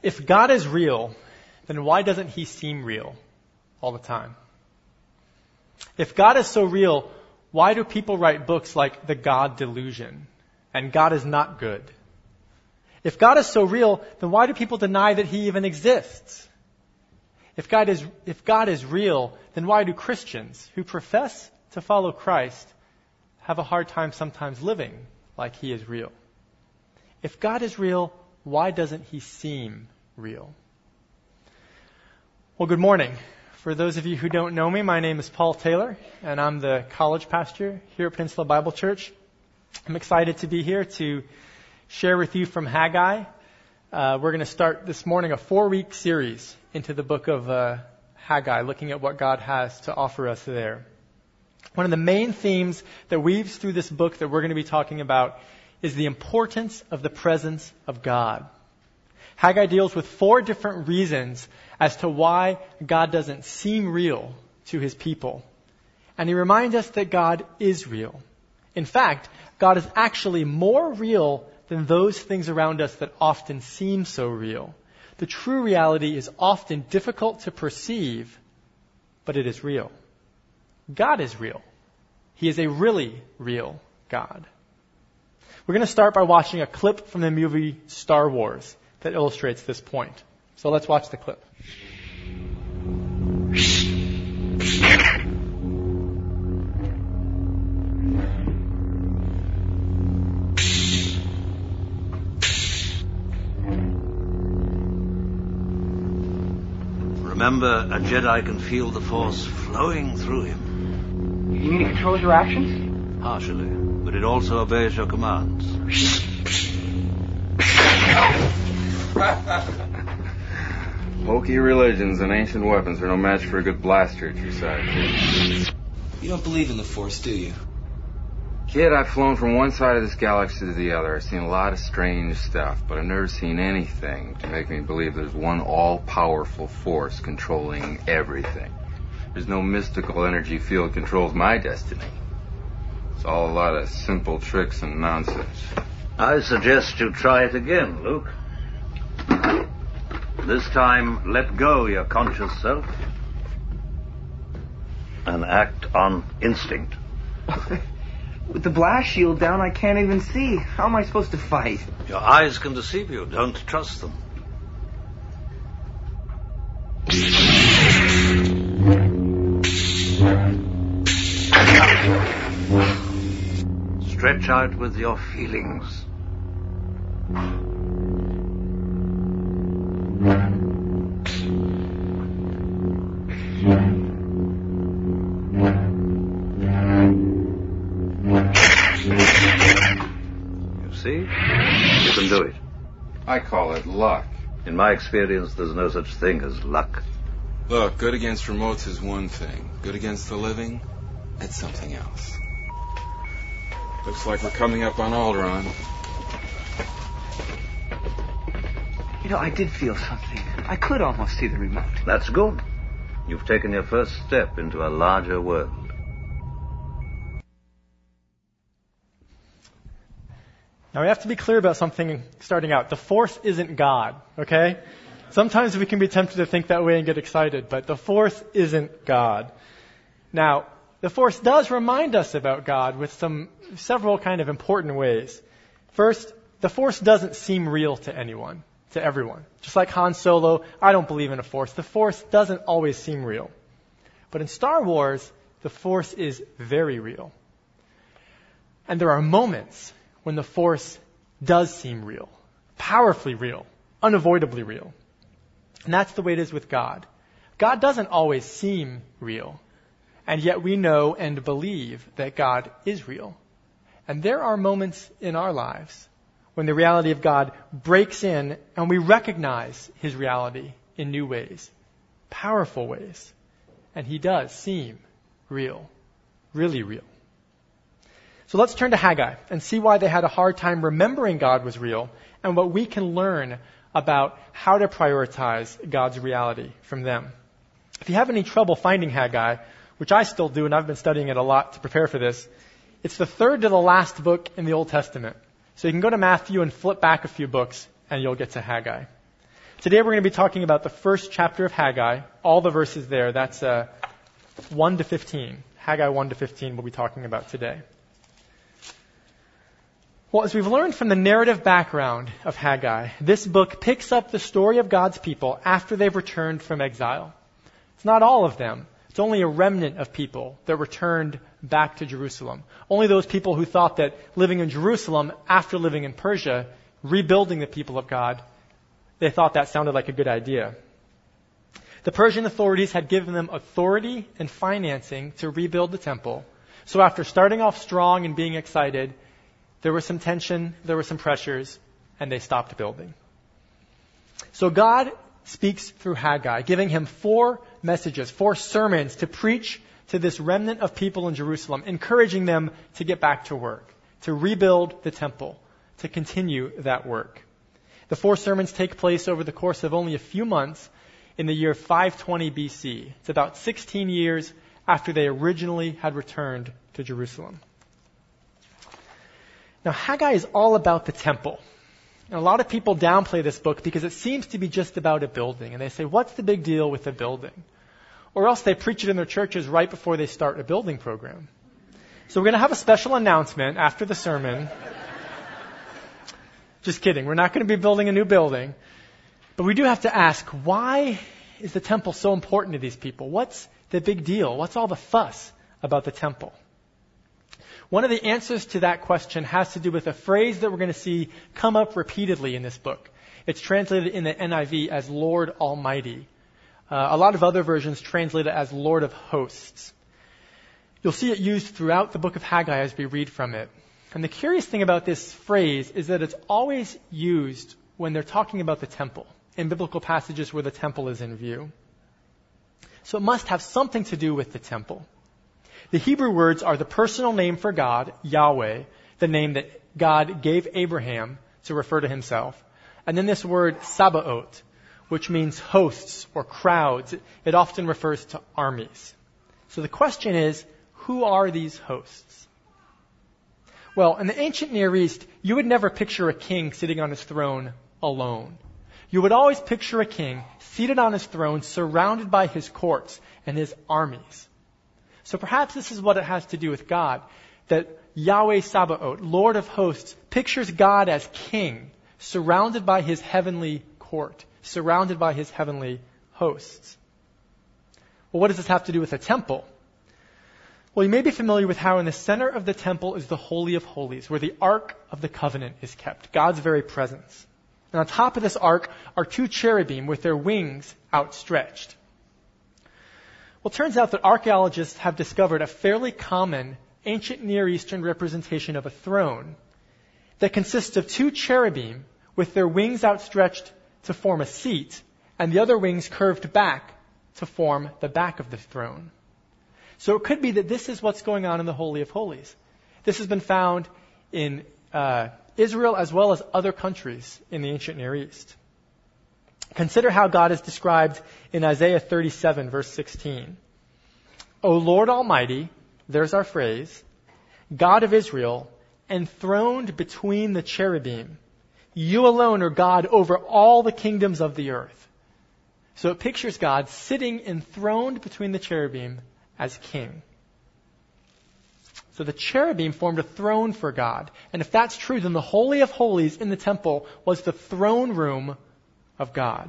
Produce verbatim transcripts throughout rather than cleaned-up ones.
If God is real, then why doesn't he seem real all the time? If God is so real, why do people write books like The God Delusion and God is Not Good? If God is so real, then why do people deny that he even exists? If God is, if God is real, then why do Christians who profess to follow Christ have a hard time sometimes living like he is real? If God is real, why doesn't he seem real? Well, good morning. For those of you who don't know me, my name is Paul Taylor, and I'm the college pastor here at Peninsula Bible Church. I'm excited to be here to share with you from Haggai. Uh, we're going to start this morning a four-week series into the book of uh, Haggai, looking at what God has to offer us there. One of the main themes that weaves through this book that we're going to be talking about is the importance of the presence of God. Haggai deals with four different reasons as to why God doesn't seem real to his people. And he reminds us that God is real. In fact, God is actually more real than those things around us that often seem so real. The true reality is often difficult to perceive, but it is real. God is real. He is a really real God. We're going to start by watching a clip from the movie Star Wars that illustrates this point. So let's watch the clip. Remember, a Jedi can feel the Force flowing through him. You mean it controls your actions? Partially, but it also obeys your commands. Wokey religions and ancient weapons are no match for a good blaster at your side. You don't believe in the Force, do you? Kid, I've flown from one side of this galaxy to the other. I've seen a lot of strange stuff, but I've never seen anything to make me believe there's one all-powerful force controlling everything. There's no mystical energy field controls my destiny. It's all a lot of simple tricks and nonsense. I suggest you try it again, Luke. This time, let go your conscious self and act on instinct. With the blast shield down, I can't even see. How am I supposed to fight? Your eyes can deceive you. Don't trust them. Stretch out with your feelings. See? You can do it. I call it luck. In my experience, there's no such thing as luck. Look, good against remotes is one thing. Good against the living, that's something else. Looks like we're coming up on Alderaan. You know, I did feel something. I could almost see the remote. That's good. You've taken your first step into a larger world. Now we have to be clear about something starting out. The Force isn't God, okay? Sometimes we can be tempted to think that way and get excited, but the Force isn't God. Now, the Force does remind us about God with some several kind of important ways. First, the Force doesn't seem real to anyone, to everyone. Just like Han Solo, I don't believe in a Force. The Force doesn't always seem real. But in Star Wars, the Force is very real. And there are moments when the Force does seem real, powerfully real, unavoidably real. And that's the way it is with God. God doesn't always seem real, and yet we know and believe that God is real. And there are moments in our lives when the reality of God breaks in and we recognize his reality in new ways, powerful ways. And he does seem real, really real. So let's turn to Haggai and see why they had a hard time remembering God was real and what we can learn about how to prioritize God's reality from them. If you have any trouble finding Haggai, which I still do, and I've been studying it a lot to prepare for this, it's the third to the last book in the Old Testament. So you can go to Matthew and flip back a few books, and you'll get to Haggai. Today we're going to be talking about the first chapter of Haggai, all the verses there. That's uh, one to fifteen. Haggai one to fifteen we'll be talking about today. Well, as we've learned from the narrative background of Haggai, this book picks up the story of God's people after they've returned from exile. It's not all of them. It's only a remnant of people that returned back to Jerusalem. Only those people who thought that living in Jerusalem after living in Persia, rebuilding the people of God, they thought that sounded like a good idea. The Persian authorities had given them authority and financing to rebuild the temple. So after starting off strong and being excited, there was some tension, there were some pressures, and they stopped building. So God speaks through Haggai, giving him four messages, four sermons to preach to this remnant of people in Jerusalem, encouraging them to get back to work, to rebuild the temple, to continue that work. The four sermons take place over the course of only a few months in the year five twenty B C. It's about sixteen years after they originally had returned to Jerusalem. Now, Haggai is all about the temple. And a lot of people downplay this book because it seems to be just about a building. And they say, what's the big deal with a building? Or else they preach it in their churches right before they start a building program. So we're going to have a special announcement after the sermon. Just kidding. We're not going to be building a new building. But we do have to ask, why is the temple so important to these people? What's the big deal? What's all the fuss about the temple? One of the answers to that question has to do with a phrase that we're going to see come up repeatedly in this book. It's translated in the N I V as Lord Almighty. Uh, a lot of other versions translate it as Lord of Hosts. You'll see it used throughout the book of Haggai as we read from it. And the curious thing about this phrase is that it's always used when they're talking about the temple, in biblical passages where the temple is in view. So it must have something to do with the temple. The Hebrew words are the personal name for God, Yahweh, the name that God gave Abraham to refer to himself. And then this word Sabaoth, which means hosts or crowds. It often refers to armies. So the question is, who are these hosts? Well, in the ancient Near East, you would never picture a king sitting on his throne alone. You would always picture a king seated on his throne, surrounded by his courts and his armies. So perhaps this is what it has to do with God, that Yahweh Sabaoth, Lord of hosts, pictures God as king, surrounded by his heavenly court, surrounded by his heavenly hosts. Well, what does this have to do with a temple? Well, you may be familiar with how in the center of the temple is the Holy of Holies, where the Ark of the Covenant is kept, God's very presence. And on top of this ark are two cherubim with their wings outstretched. Well, it turns out that archaeologists have discovered a fairly common ancient Near Eastern representation of a throne that consists of two cherubim with their wings outstretched to form a seat and the other wings curved back to form the back of the throne. So it could be that this is what's going on in the Holy of Holies. This has been found in uh, Israel as well as other countries in the ancient Near East. Consider how God is described in Isaiah thirty-seven, verse sixteen. O Lord Almighty, there's our phrase, God of Israel, enthroned between the cherubim. You alone are God over all the kingdoms of the earth. So it pictures God sitting enthroned between the cherubim as king. So the cherubim formed a throne for God. And if that's true, then the Holy of Holies in the temple was the throne room of God.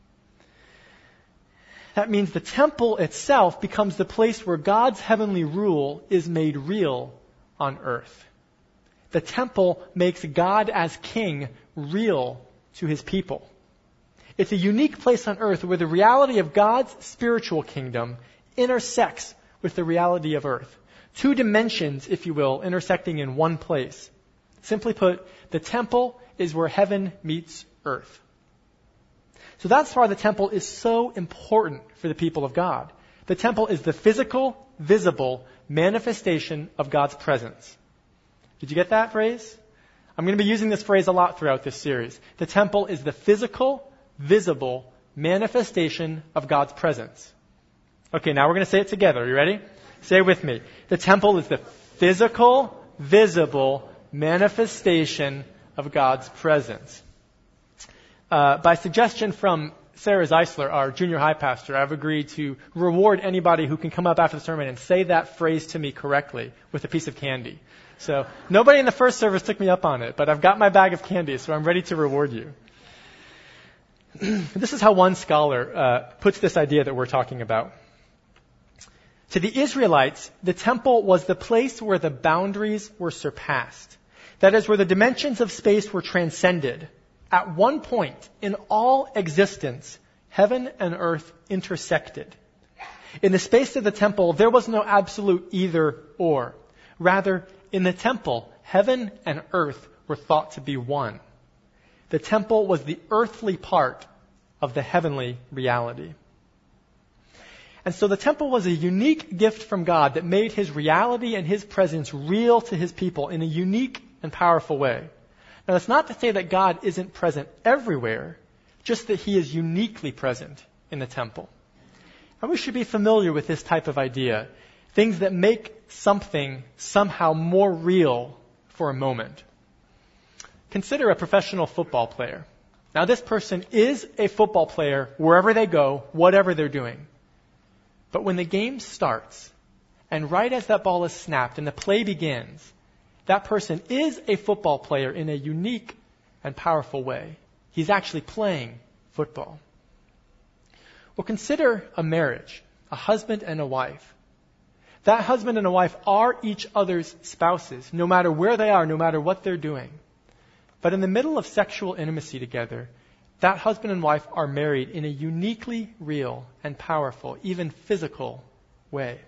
That means the temple itself becomes the place where God's heavenly rule is made real on earth. The temple makes God as king real to his people. It's a unique place on earth where the reality of God's spiritual kingdom intersects with the reality of earth. Two dimensions, if you will, intersecting in one place. Simply put, the temple is where heaven meets earth. So that's why the temple is so important for the people of God. The temple is the physical, visible manifestation of God's presence. Did you get that phrase? I'm going to be using this phrase a lot throughout this series. The temple is the physical, visible manifestation of God's presence. Okay, now we're going to say it together. Are you ready? Say it with me. The temple is the physical, visible manifestation of God's presence. Uh, by suggestion from Sarah Zeisler, our junior high pastor, I've agreed to reward anybody who can come up after the sermon and say that phrase to me correctly with a piece of candy. So nobody in the first service took me up on it, but I've got my bag of candy, so I'm ready to reward you. This is how one scholar uh, puts this idea that we're talking about. To the Israelites, the temple was the place where the boundaries were surpassed. That is, where the dimensions of space were transcended. At one point in all existence, heaven and earth intersected. In the space of the temple, there was no absolute either or. Rather, in the temple, heaven and earth were thought to be one. The temple was the earthly part of the heavenly reality. And so the temple was a unique gift from God that made his reality and his presence real to his people in a unique and powerful way. Now, that's not to say that God isn't present everywhere, just that he is uniquely present in the temple. And we should be familiar with this type of idea, things that make something somehow more real for a moment. Consider a professional football player. Now, this person is a football player wherever they go, whatever they're doing. But when the game starts, and right as that ball is snapped and the play begins, that person is a football player in a unique and powerful way. He's actually playing football. Well, consider a marriage, a husband and a wife. That husband and a wife are each other's spouses, no matter where they are, no matter what they're doing. But in the middle of sexual intimacy together, that husband and wife are married in a uniquely real and powerful, even physical way.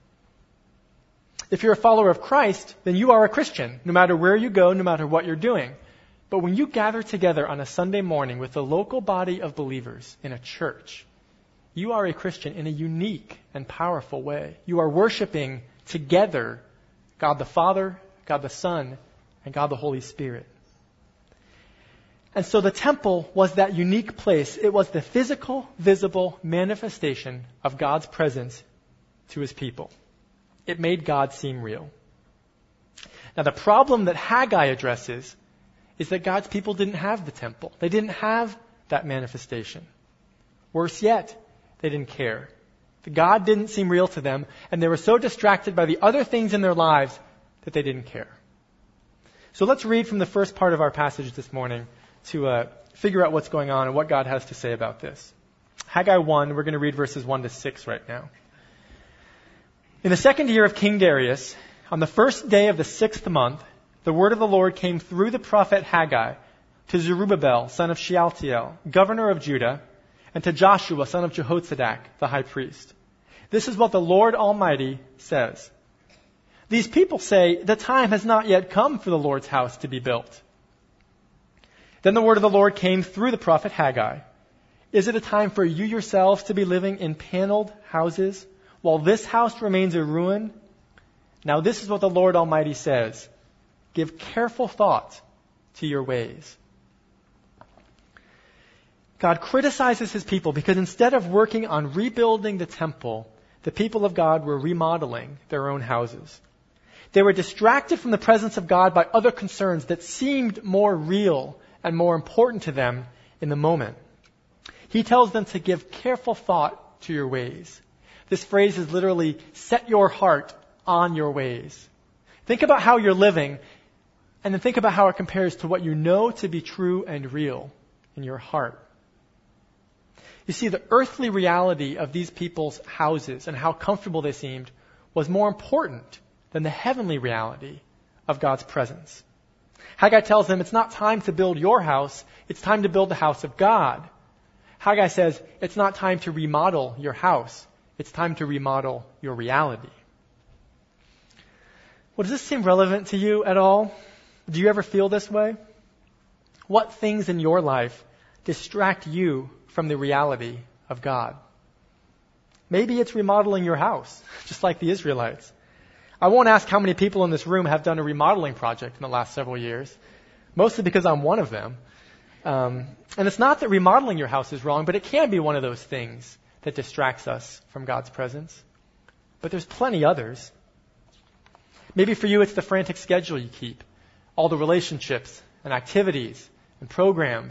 If you're a follower of Christ, then you are a Christian, no matter where you go, no matter what you're doing. But when you gather together on a Sunday morning with a local body of believers in a church, you are a Christian in a unique and powerful way. You are worshiping together God the Father, God the Son, and God the Holy Spirit. And so the temple was that unique place. It was the physical, visible manifestation of God's presence to his people. It made God seem real. Now, the problem that Haggai addresses is that God's people didn't have the temple. They didn't have that manifestation. Worse yet, they didn't care. God didn't seem real to them, and they were so distracted by the other things in their lives that they didn't care. So let's read from the first part of our passage this morning to uh, figure out what's going on and what God has to say about this. Haggai one, we're going to read verses one to six right now. In the second year of King Darius, on the first day of the sixth month, the word of the Lord came through the prophet Haggai to Zerubbabel, son of Shealtiel, governor of Judah, and to Joshua, son of Jehozadak, the high priest. This is what the Lord Almighty says. These people say, the time has not yet come for the Lord's house to be built. Then the word of the Lord came through the prophet Haggai. Is it a time for you yourselves to be living in paneled houses, while this house remains a ruin? Now this is what the Lord Almighty says. Give careful thought to your ways. God criticizes his people because instead of working on rebuilding the temple, the people of God were remodeling their own houses. They were distracted from the presence of God by other concerns that seemed more real and more important to them in the moment. He tells them to give careful thought to your ways. This phrase is literally, set your heart on your ways. Think about how you're living, and then think about how it compares to what you know to be true and real in your heart. You see, the earthly reality of these people's houses and how comfortable they seemed was more important than the heavenly reality of God's presence. Haggai tells them it's not time to build your house, it's time to build the house of God. Haggai says it's not time to remodel your house, it's time to remodel your reality. Well, does this seem relevant to you at all? Do you ever feel this way? What things in your life distract you from the reality of God? Maybe it's remodeling your house, just like the Israelites. I won't ask how many people in this room have done a remodeling project in the last several years, mostly because I'm one of them. Um, and it's not that remodeling your house is wrong, but it can be one of those things that distracts us from God's presence. But there's plenty others. Maybe for you it's the frantic schedule you keep, all the relationships and activities and programs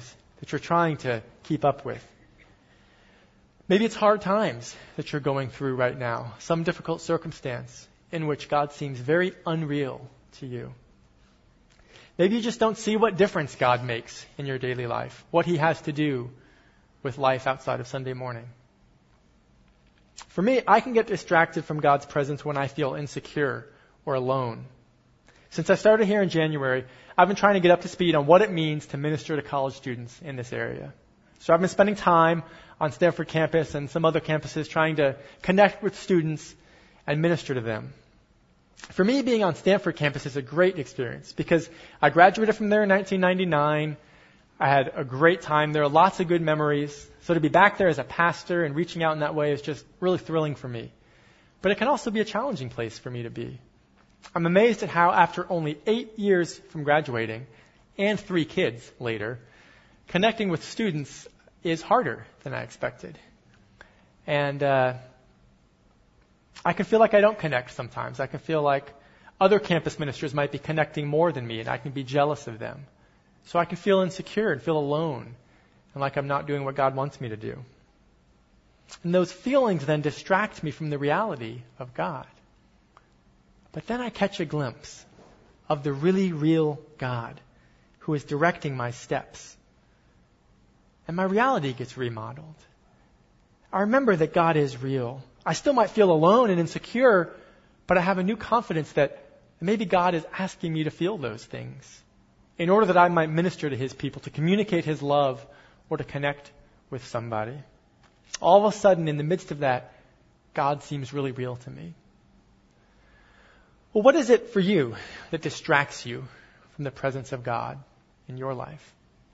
that you're trying to keep up with. Maybe it's hard times that you're going through right now, some difficult circumstance in which God seems very unreal to you. Maybe you just don't see what difference God makes in your daily life, what he has to do with life outside of Sunday morning. For me, I can get distracted from God's presence when I feel insecure or alone. Since I started here in January, I've been trying to get up to speed on what it means to minister to college students in this area. So I've been spending time on Stanford campus and some other campuses trying to connect with students and minister to them. For me, being on Stanford campus is a great experience because I graduated from there in nineteen ninety-nine. I had a great time. There are lots of good memories. So to be back there as a pastor and reaching out in that way is just really thrilling for me. But it can also be a challenging place for me to be. I'm amazed at how after only eight years from graduating and three kids later, connecting with students is harder than I expected. And uh, I can feel like I don't connect sometimes. I can feel like other campus ministers might be connecting more than me, and I can be jealous of them. So I can feel insecure and feel alone and like I'm not doing what God wants me to do. And those feelings then distract me from the reality of God. But then I catch a glimpse of the really real God who is directing my steps. And my reality gets remodeled. I remember that God is real. I still might feel alone and insecure, but I have a new confidence that maybe God is asking me to feel those things in order that I might minister to his people, to communicate his love, or to connect with somebody. All of a sudden, in the midst of that, God seems really real to me. Well, what is it for you that distracts you from the presence of God in your life?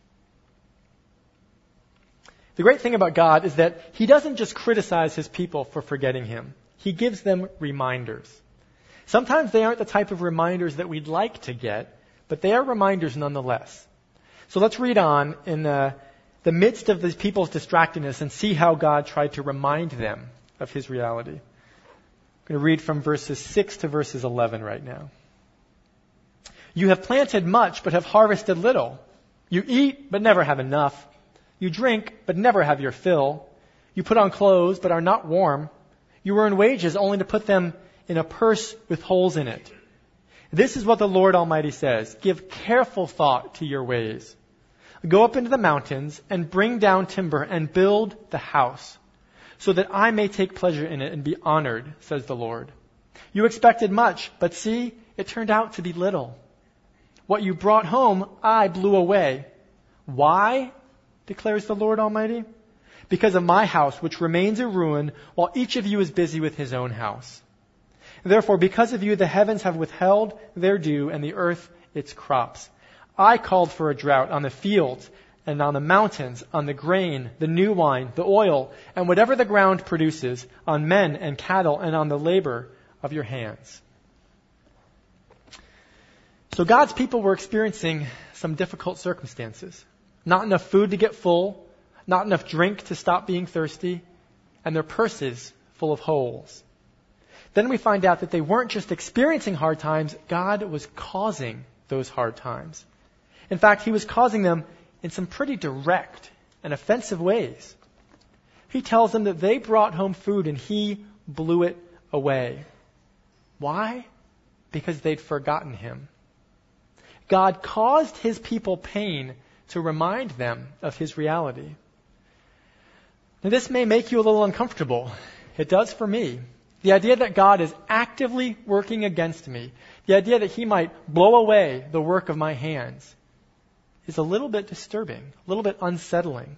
The great thing about God is that he doesn't just criticize his people for forgetting him. He gives them reminders. Sometimes they aren't the type of reminders that we'd like to get, but they are reminders nonetheless. So let's read on in the, the midst of these people's distractedness and see how God tried to remind them of his reality. I'm going to read from verses six to verses eleven right now. You have planted much, but have harvested little. You eat, but never have enough. You drink, but never have your fill. You put on clothes, but are not warm. You earn wages only to put them in a purse with holes in it. This is what the Lord Almighty says. Give careful thought to your ways. Go up into the mountains and bring down timber and build the house, so that I may take pleasure in it and be honored, says the Lord. You expected much, but see, it turned out to be little. What you brought home, I blew away. Why? Declares the Lord Almighty. Because of my house, which remains a ruin, while each of you is busy with his own house. Therefore, because of you, the heavens have withheld their dew and the earth its crops. I called for a drought on the fields and on the mountains, on the grain, the new wine, the oil, and whatever the ground produces, on men and cattle and on the labor of your hands. So God's people were experiencing some difficult circumstances. Not enough food to get full, not enough drink to stop being thirsty, and their purses full of holes. Then we find out that they weren't just experiencing hard times, God was causing those hard times. In fact, he was causing them in some pretty direct and offensive ways. He tells them that they brought home food and he blew it away. Why? Because they'd forgotten him. God caused his people pain to remind them of his reality. Now, this may make you a little uncomfortable. It does for me. The idea that God is actively working against me, the idea that he might blow away the work of my hands, is a little bit disturbing, a little bit unsettling.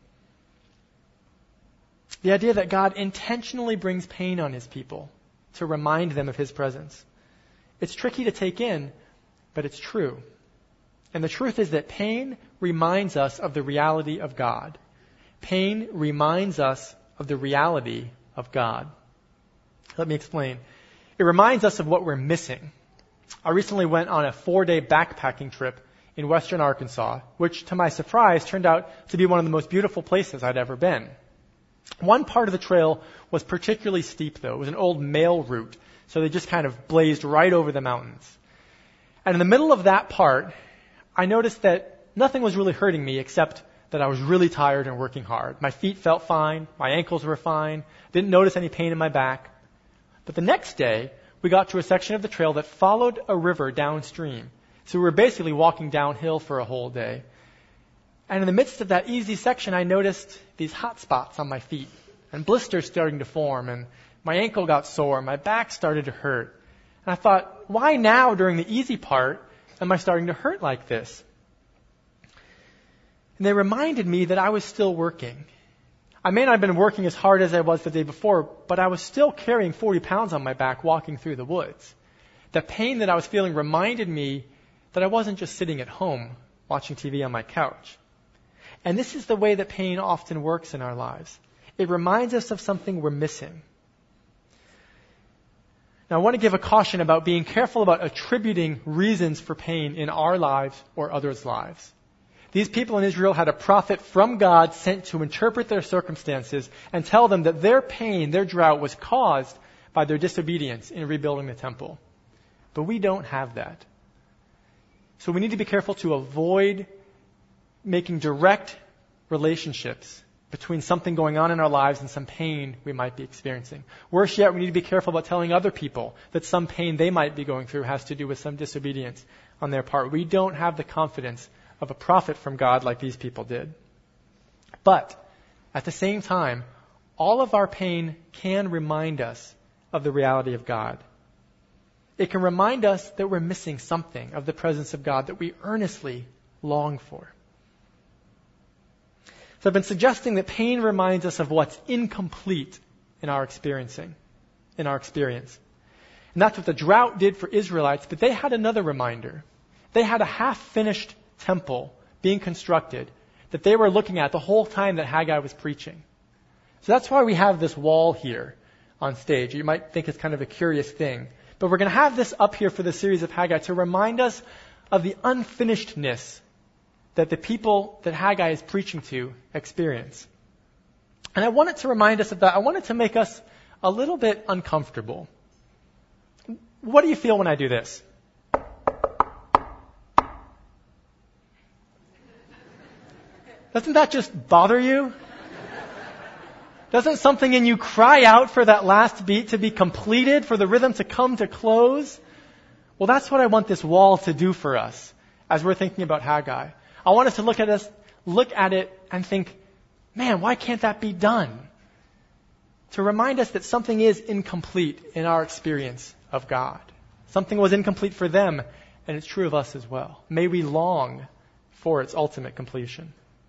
The idea that God intentionally brings pain on his people to remind them of his presence. It's tricky to take in, but it's true. And the truth is that pain reminds us of the reality of God. Pain reminds us of the reality of God. Let me explain. It reminds us of what we're missing. I recently went on a four-day backpacking trip in western Arkansas, which, to my surprise, turned out to be one of the most beautiful places I'd ever been. One part of the trail was particularly steep, though. It was an old mail route, so they just kind of blazed right over the mountains. And in the middle of that part, I noticed that nothing was really hurting me except that I was really tired and working hard. My feet felt fine. My ankles were fine. Didn't notice any pain in my back. But the next day, we got to a section of the trail that followed a river downstream. So we were basically walking downhill for a whole day. And in the midst of that easy section, I noticed these hot spots on my feet and blisters starting to form, and my ankle got sore, my back started to hurt. And I thought, why now during the easy part am I starting to hurt like this? And they reminded me that I was still working. I may not have been working as hard as I was the day before, but I was still carrying forty pounds on my back walking through the woods. The pain that I was feeling reminded me that I wasn't just sitting at home watching T V on my couch. And this is the way that pain often works in our lives. It reminds us of something we're missing. Now, I want to give a caution about being careful about attributing reasons for pain in our lives or others' lives. These people in Israel had a prophet from God sent to interpret their circumstances and tell them that their pain, their drought, was caused by their disobedience in rebuilding the temple. But we don't have that. So we need to be careful to avoid making direct relationships between something going on in our lives and some pain we might be experiencing. Worse yet, we need to be careful about telling other people that some pain they might be going through has to do with some disobedience on their part. We don't have the confidence of a prophet from God like these people did. But at the same time, all of our pain can remind us of the reality of God. It can remind us that we're missing something of the presence of God that we earnestly long for. So I've been suggesting that pain reminds us of what's incomplete in our experiencing, in our experience. And that's what the drought did for Israelites, but they had another reminder. They had a half-finished temple being constructed that they were looking at the whole time that Haggai was preaching. So that's why we have this wall here on stage. You might think it's kind of a curious thing. But we're going to have this up here for the series of Haggai to remind us of the unfinishedness that the people that Haggai is preaching to experience. And I wanted to remind us of that. I wanted to make us a little bit uncomfortable. What do you feel when I do this? Doesn't that just bother you? Doesn't something in you cry out for that last beat to be completed, for the rhythm to come to close? Well, that's what I want this wall to do for us as we're thinking about Haggai. I want us to look at us, look at it and think, man, why can't that be done? To remind us that something is incomplete in our experience of God. Something was incomplete for them, and it's true of us as well. May we long for its ultimate completion.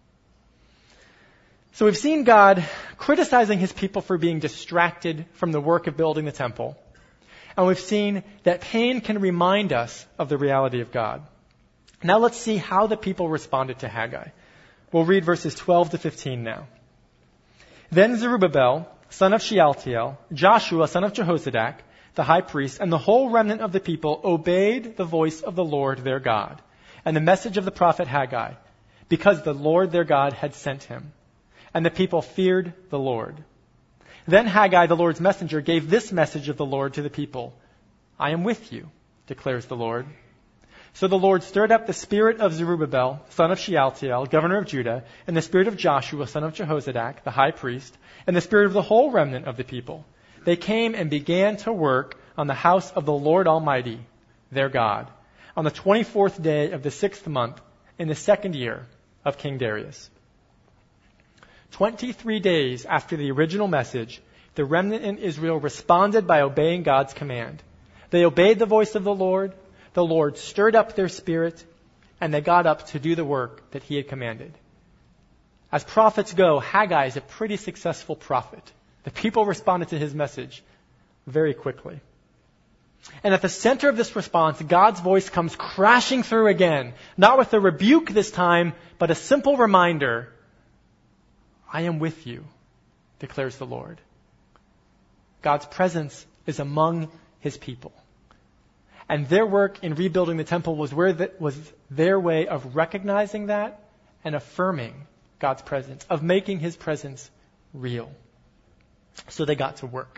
So we've seen God criticizing his people for being distracted from the work of building the temple. And we've seen that pain can remind us of the reality of God. Now let's see how the people responded to Haggai. We'll read verses twelve to fifteen now. Then Zerubbabel, son of Shealtiel, Joshua, son of Jehozadak, the high priest, and the whole remnant of the people obeyed the voice of the Lord their God and the message of the prophet Haggai, because the Lord their God had sent him. And the people feared the Lord. Then Haggai, the Lord's messenger, gave this message of the Lord to the people. I am with you, declares the Lord. So the Lord stirred up the spirit of Zerubbabel, son of Shealtiel, governor of Judah, and the spirit of Joshua, son of Jehozadak, the high priest, and the spirit of the whole remnant of the people. They came and began to work on the house of the Lord Almighty, their God, on the twenty-fourth day of the sixth month, in the second year of King Darius. Twenty-three days after the original message, the remnant in Israel responded by obeying God's command. They obeyed the voice of the Lord. The Lord stirred up their spirit, and they got up to do the work that he had commanded. As prophets go, Haggai is a pretty successful prophet. The people responded to his message very quickly. And at the center of this response, God's voice comes crashing through again, not with a rebuke this time, but a simple reminder. I am with you, declares the Lord. God's presence is among his people. And their work in rebuilding the temple was where the, was their way of recognizing that and affirming God's presence, of making his presence real. So they got to work.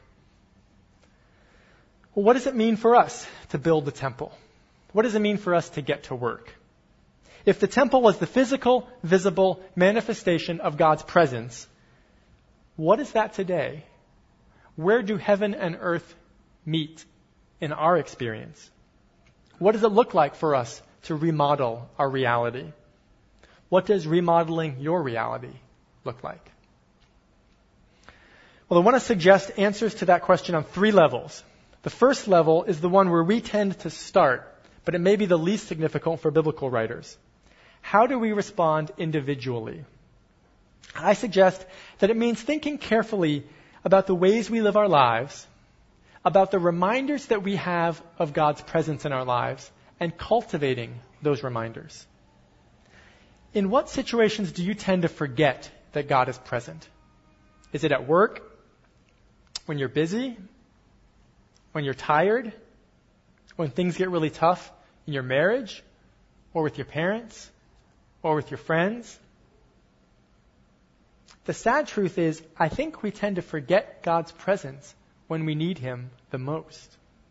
Well, what does it mean for us to build the temple? What does it mean for us to get to work? If the temple was the physical, visible manifestation of God's presence, what is that today? Where do heaven and earth meet in our experience? What does it look like for us to remodel our reality? What does remodeling your reality look like? Well, I want to suggest answers to that question on three levels. The first level is the one where we tend to start, but it may be the least significant for biblical writers. How do we respond individually? I suggest that it means thinking carefully about the ways we live our lives, about the reminders that we have of God's presence in our lives, and cultivating those reminders. In what situations do you tend to forget that God is present? Is it at work? When you're busy? When you're tired? When things get really tough in your marriage? Or with your parents? Or with your friends? The sad truth is, I think we tend to forget God's presence when we need Him the most.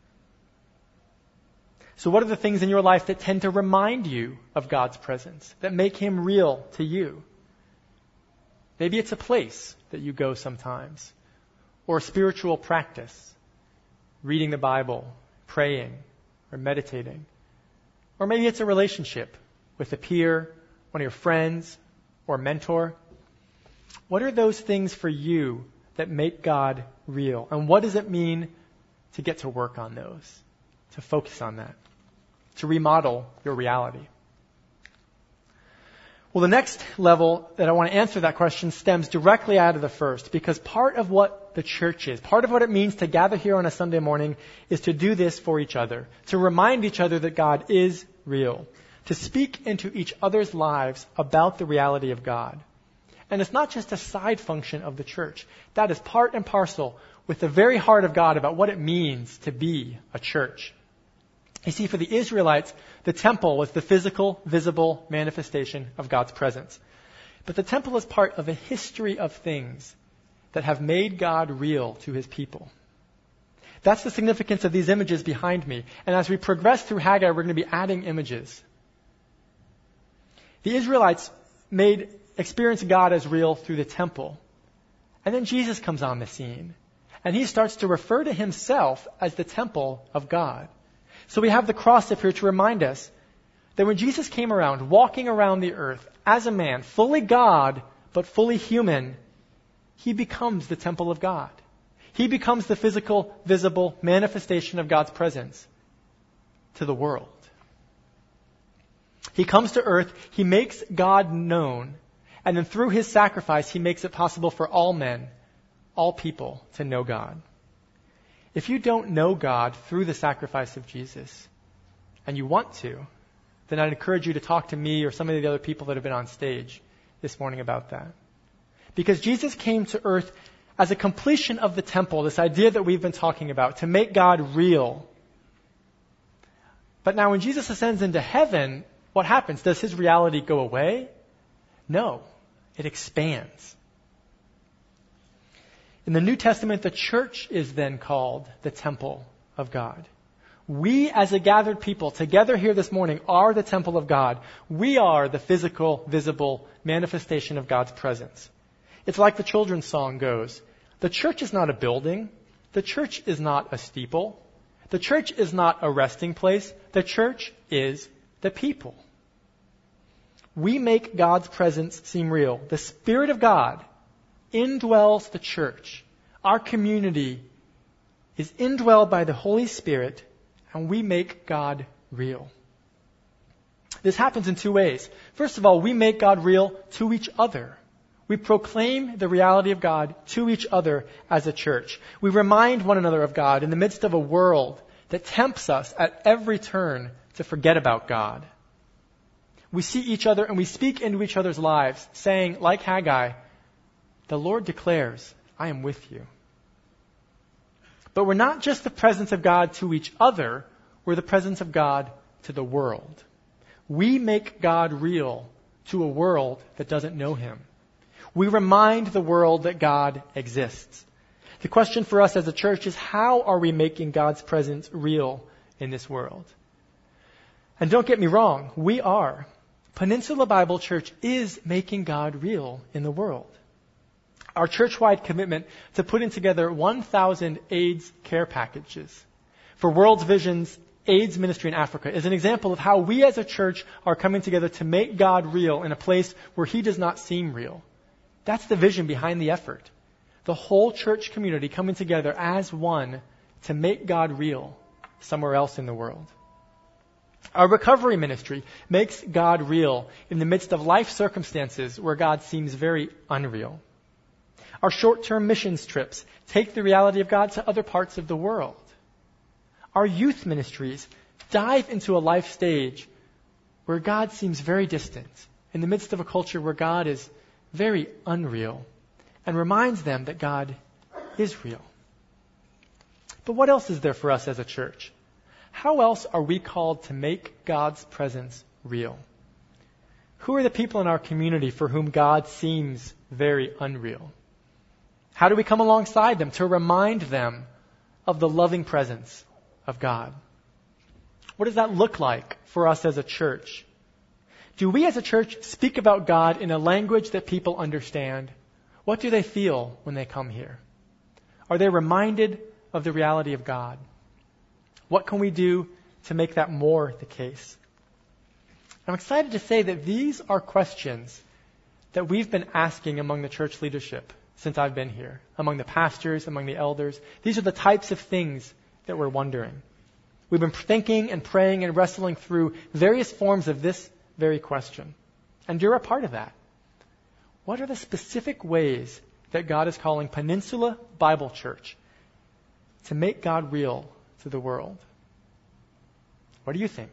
So what are the things in your life that tend to remind you of God's presence, that make Him real to you? Maybe it's a place that you go sometimes, or a spiritual practice, reading the Bible, praying, or meditating. Or maybe it's a relationship with a peer, one of your friends, or a mentor. What are those things for you that make God real? And what does it mean to get to work on those, to focus on that, to remodel your reality? Well, the next level that I want to answer that question stems directly out of the first, because part of what the church is, part of what it means to gather here on a Sunday morning is to do this for each other, to remind each other that God is real, to speak into each other's lives about the reality of God. And it's not just a side function of the church. That is part and parcel with the very heart of God about what it means to be a church. You see, for the Israelites, the temple was the physical, visible manifestation of God's presence. But the temple is part of a history of things that have made God real to His people. That's the significance of these images behind me. And as we progress through Haggai, we're going to be adding images. The Israelites made experience God as real through the temple. And then Jesus comes on the scene. And He starts to refer to Himself as the temple of God. So we have the cross up here to remind us that when Jesus came around, walking around the earth as a man, fully God, but fully human, He becomes the temple of God. He becomes the physical, visible manifestation of God's presence to the world. He comes to earth, He makes God known, and then through His sacrifice, He makes it possible for all men, all people, to know God. If you don't know God through the sacrifice of Jesus, and you want to, then I'd encourage you to talk to me or some of the other people that have been on stage this morning about that. Because Jesus came to earth as a completion of the temple, this idea that we've been talking about, to make God real. But now when Jesus ascends into heaven, what happens? Does His reality go away? No, it expands. In the New Testament, the church is then called the temple of God. We, as a gathered people, together here this morning, are the temple of God. We are the physical, visible manifestation of God's presence. It's like the children's song goes. The church is not a building. The church is not a steeple. The church is not a resting place. The church is the people. We make God's presence seem real. The Spirit of God indwells the church. Our community is indwelled by the Holy Spirit, and we make God real. This happens in two ways. First of all, we make God real to each other. We proclaim the reality of God to each other as a church. We remind one another of God in the midst of a world that tempts us at every turn to forget about God. We see each other and we speak into each other's lives, saying, like Haggai, the Lord declares, I am with you. But we're not just the presence of God to each other, we're the presence of God to the world. We make God real to a world that doesn't know Him. We remind the world that God exists. The question for us as a church is, how are we making God's presence real in this world? And don't get me wrong, we are. Peninsula Bible Church is making God real in the world. Our church-wide commitment to putting together one thousand AIDS care packages for World Vision's AIDS ministry in Africa is an example of how we as a church are coming together to make God real in a place where He does not seem real. That's the vision behind the effort. The whole church community coming together as one to make God real somewhere else in the world. Our recovery ministry makes God real in the midst of life circumstances where God seems very unreal. Our short-term missions trips take the reality of God to other parts of the world. Our youth ministries dive into a life stage where God seems very distant in the midst of a culture where God is very unreal and reminds them that God is real. But what else is there for us as a church? How else are we called to make God's presence real? Who are the people in our community for whom God seems very unreal? How do we come alongside them to remind them of the loving presence of God? What does that look like for us as a church? Do we as a church speak about God in a language that people understand? What do they feel when they come here? Are they reminded of the reality of God? What can we do to make that more the case? I'm excited to say that these are questions that we've been asking among the church leadership since I've been here, among the pastors, among the elders. These are the types of things that we're wondering. We've been thinking and praying and wrestling through various forms of this very question. And you're a part of that. What are the specific ways that God is calling Peninsula Bible Church to make God real to the world? What do you think?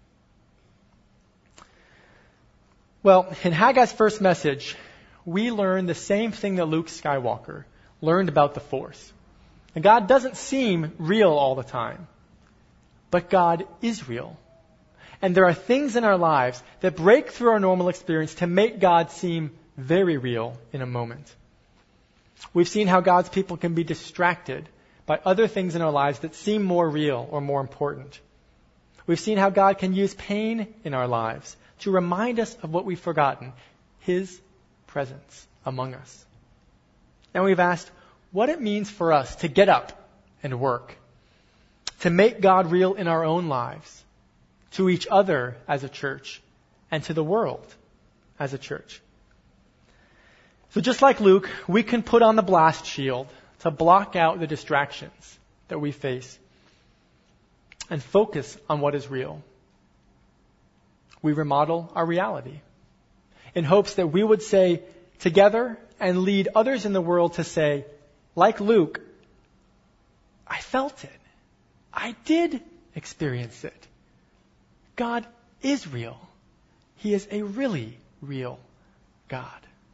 Well, in Haggai's first message, we learn the same thing that Luke Skywalker learned about the Force. And God doesn't seem real all the time, but God is real. And there are things in our lives that break through our normal experience to make God seem very real in a moment. We've seen how God's people can be distracted by other things in our lives that seem more real or more important. We've seen how God can use pain in our lives to remind us of what we've forgotten, His presence among us. And we've asked what it means for us to get up and work, to make God real in our own lives, to each other as a church, and to the world as a church. So just like Luke, we can put on the blast shield to block out the distractions that we face and focus on what is real. We remodel our reality in hopes that we would say together and lead others in the world to say, like Luke, I felt it. I did experience it. God is real. He is a really real God.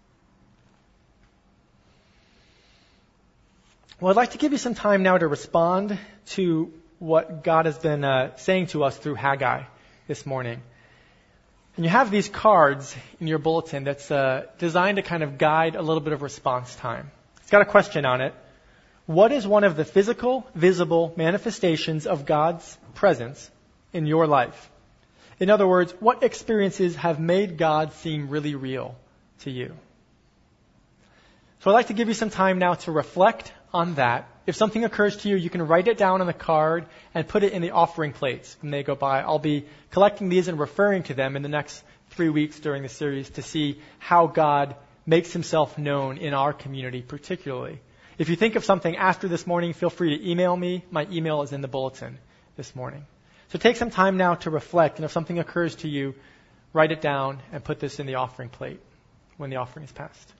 Well, I'd like to give you some time now to respond to what God has been uh, saying to us through Haggai this morning. And you have these cards in your bulletin that's uh, designed to kind of guide a little bit of response time. It's got a question on it. What is one of the physical, visible manifestations of God's presence in your life? In other words, what experiences have made God seem really real to you? So I'd like to give you some time now to reflect on that. If something occurs to you, you can write it down on the card and put it in the offering plates when they go by. I'll be collecting these and referring to them in the next three weeks during the series to see how God makes Himself known in our community particularly. If you think of something after this morning, feel free to email me. My email is in the bulletin this morning. So take some time now to reflect, and if something occurs to you, write it down and put this in the offering plate when the offering is passed.